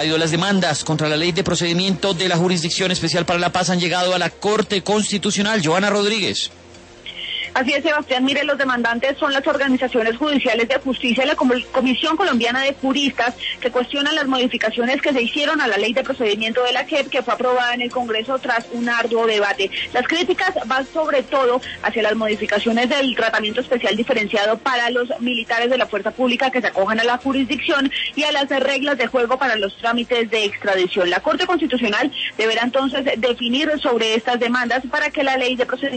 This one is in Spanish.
Las demandas contra la ley de procedimiento de la Jurisdicción Especial para la Paz han llegado a la Corte Constitucional. Joana Rodríguez. Así es, Sebastián. Mire, los demandantes son las organizaciones judiciales de justicia y la Comisión Colombiana de Juristas, que cuestionan las modificaciones que se hicieron a la ley de procedimiento de la JEP, que fue aprobada en el Congreso tras un arduo debate. Las críticas van sobre todo hacia las modificaciones del tratamiento especial diferenciado para los militares de la fuerza pública que se acojan a la jurisdicción y a las reglas de juego para los trámites de extradición. La Corte Constitucional deberá entonces definir sobre estas demandas para que la ley de procedimiento